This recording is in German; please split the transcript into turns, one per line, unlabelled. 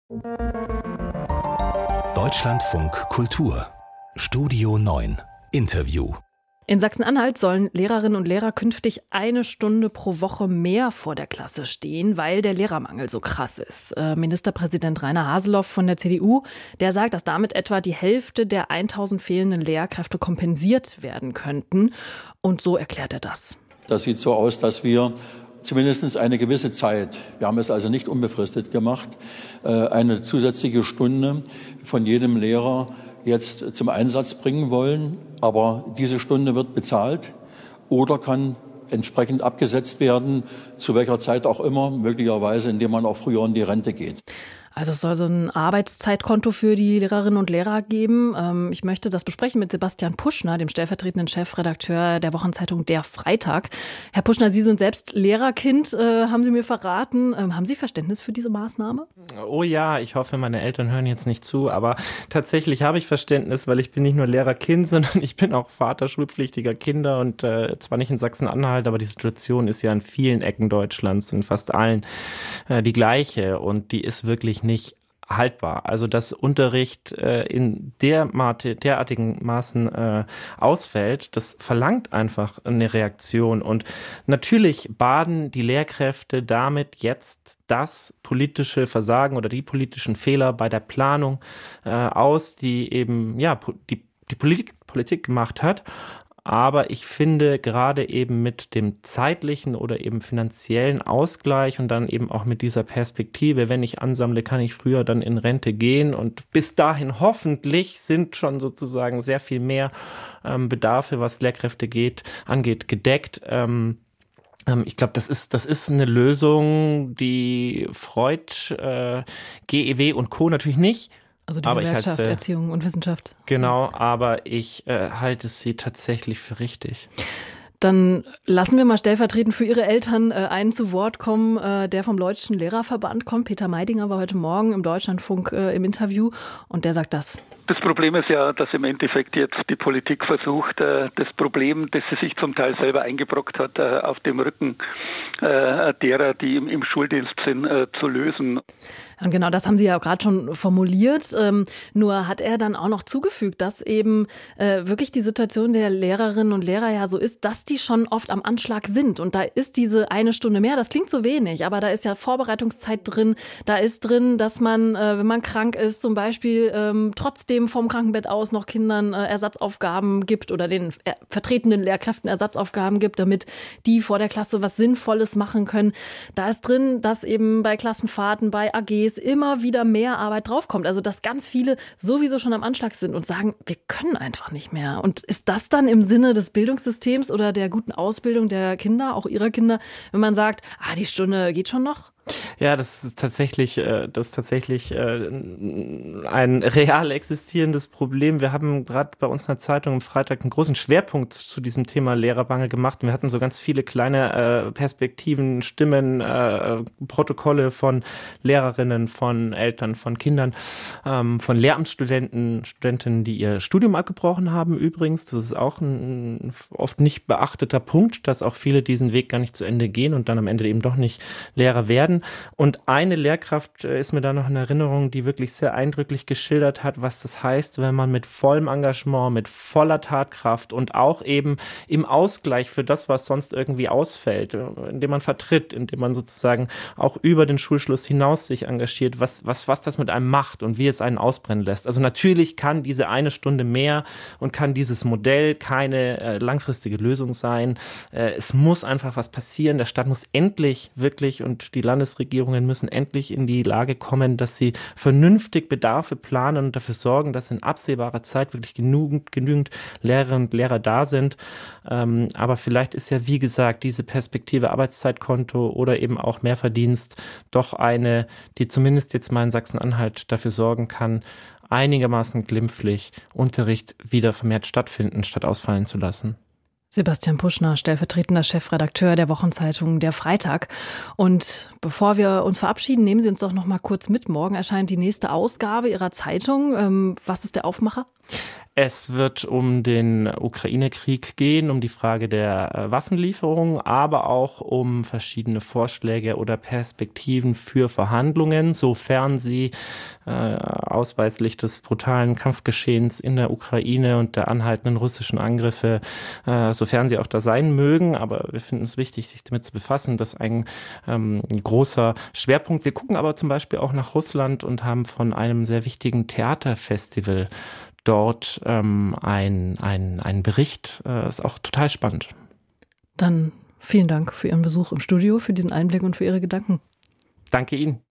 Deutschlandfunk Kultur Studio 9 Interview.
In Sachsen-Anhalt sollen Lehrerinnen und Lehrer künftig 1 Stunde pro Woche mehr vor der Klasse stehen, weil der Lehrermangel so krass ist. Ministerpräsident Rainer Haseloff von der CDU, der sagt, dass damit etwa die Hälfte der 1000 fehlenden Lehrkräfte kompensiert werden könnten. Und so erklärt er das.
Das sieht so aus, dass wir zumindest eine gewisse Zeit, wir haben es also nicht unbefristet gemacht, eine zusätzliche Stunde von jedem Lehrer jetzt zum Einsatz bringen wollen. Aber diese Stunde wird bezahlt oder kann entsprechend abgesetzt werden, zu welcher Zeit auch immer, möglicherweise indem man auch früher in die Rente geht.
Also es soll so ein Arbeitszeitkonto für die Lehrerinnen und Lehrer geben. Ich möchte das besprechen mit Sebastian Puschner, dem stellvertretenden Chefredakteur der Wochenzeitung Der Freitag. Herr Puschner, Sie sind selbst Lehrerkind, haben Sie mir verraten. Haben Sie Verständnis für diese Maßnahme?
Oh ja, ich hoffe, meine Eltern hören jetzt nicht zu, aber tatsächlich habe ich Verständnis, weil ich bin nicht nur Lehrerkind, sondern ich bin auch Vater schulpflichtiger Kinder und zwar nicht in Sachsen-Anhalt, aber die Situation ist ja in vielen Ecken Deutschlands, in fast allen die gleiche und die ist wirklich nicht haltbar. Also dass Unterricht in derartigen Maßen ausfällt, das verlangt einfach eine Reaktion. Und natürlich baden die Lehrkräfte damit jetzt das politische Versagen oder die politischen Fehler bei der Planung aus, die eben die Politik gemacht hat. Aber ich finde, gerade eben mit dem zeitlichen oder eben finanziellen Ausgleich und dann eben auch mit dieser Perspektive, wenn ich ansammle, kann ich früher dann in Rente gehen. Und bis dahin hoffentlich sind schon sozusagen sehr viel mehr Bedarfe, was Lehrkräfte angeht, gedeckt. Ich glaube, das ist eine Lösung, die freut GEW und Co. natürlich nicht.
Also die Gewerkschaft Erziehung und Wissenschaft.
Genau, aber ich halte sie tatsächlich für richtig.
Dann lassen wir mal stellvertretend für Ihre Eltern einen zu Wort kommen, der vom Deutschen Lehrerverband kommt. Peter Meidinger war heute Morgen im Deutschlandfunk im Interview und der sagt das.
Das Problem ist ja, dass im Endeffekt jetzt die Politik versucht, das Problem, das sie sich zum Teil selber eingebrockt hat, auf dem Rücken derer, die im Schuldienst sind, zu lösen.
Und genau das haben Sie ja auch gerade schon formuliert. Nur hat er dann auch noch zugefügt, dass eben wirklich die Situation der Lehrerinnen und Lehrer ja so ist, dass die schon oft am Anschlag sind. Und da ist diese 1 Stunde mehr, das klingt so wenig, aber da ist ja Vorbereitungszeit drin. Da ist drin, dass man, wenn man krank ist, zum Beispiel trotzdem vom Krankenbett aus noch Kindern Ersatzaufgaben gibt oder den vertretenden Lehrkräften Ersatzaufgaben gibt, damit die vor der Klasse was Sinnvolles machen können. Da ist drin, dass eben bei Klassenfahrten, bei AGs immer wieder mehr Arbeit draufkommt. Also dass ganz viele sowieso schon am Anschlag sind und sagen, wir können einfach nicht mehr. Und ist das dann im Sinne des Bildungssystems oder der guten Ausbildung der Kinder, auch ihrer Kinder, wenn man sagt, die Stunde geht schon noch?
Ja, das ist tatsächlich ein real existierendes Problem. Wir haben gerade bei uns in der Zeitung am Freitag einen großen Schwerpunkt zu diesem Thema Lehrermangel gemacht. Wir hatten so ganz viele kleine Perspektiven, Stimmen, Protokolle von Lehrerinnen, von Eltern, von Kindern, von Lehramtsstudenten, Studentinnen, die ihr Studium abgebrochen haben übrigens. Das ist auch ein oft nicht beachteter Punkt, dass auch viele diesen Weg gar nicht zu Ende gehen und dann am Ende eben doch nicht Lehrer werden. Und eine Lehrkraft ist mir da noch in Erinnerung, die wirklich sehr eindrücklich geschildert hat, was das heißt, wenn man mit vollem Engagement, mit voller Tatkraft und auch eben im Ausgleich für das, was sonst irgendwie ausfällt, indem man vertritt, indem man sozusagen auch über den Schulschluss hinaus sich engagiert, was das mit einem macht und wie es einen ausbrennen lässt. Also natürlich kann diese 1 Stunde mehr und kann dieses Modell keine langfristige Lösung sein. Es muss einfach was passieren. Der Staat muss endlich wirklich und die Landesregierungen müssen endlich in die Lage kommen, dass sie vernünftig Bedarfe planen und dafür sorgen, dass in absehbarer Zeit wirklich genügend Lehrerinnen und Lehrer da sind. Aber vielleicht ist ja, wie gesagt, diese Perspektive Arbeitszeitkonto oder eben auch Mehrverdienst doch eine, die zumindest jetzt mal in Sachsen-Anhalt dafür sorgen kann, einigermaßen glimpflich Unterricht wieder vermehrt stattfinden, statt ausfallen zu lassen.
Sebastian Puschner, stellvertretender Chefredakteur der Wochenzeitung Der Freitag. Und bevor wir uns verabschieden, nehmen Sie uns doch noch mal kurz mit. Morgen erscheint die nächste Ausgabe Ihrer Zeitung. Was ist der Aufmacher?
Es wird um den Ukraine-Krieg gehen, um die Frage der Waffenlieferung, aber auch um verschiedene Vorschläge oder Perspektiven für Verhandlungen, sofern sie ausweislich des brutalen Kampfgeschehens in der Ukraine und der anhaltenden russischen Angriffe, sofern sie auch da sein mögen. Aber wir finden es wichtig, sich damit zu befassen. Das ist ein großer Schwerpunkt. Wir gucken aber zum Beispiel auch nach Russland und haben von einem sehr wichtigen Theaterfestival dort ein Bericht. Ist auch total spannend.
Dann vielen Dank für Ihren Besuch im Studio, für diesen Einblick und für Ihre Gedanken.
Danke Ihnen.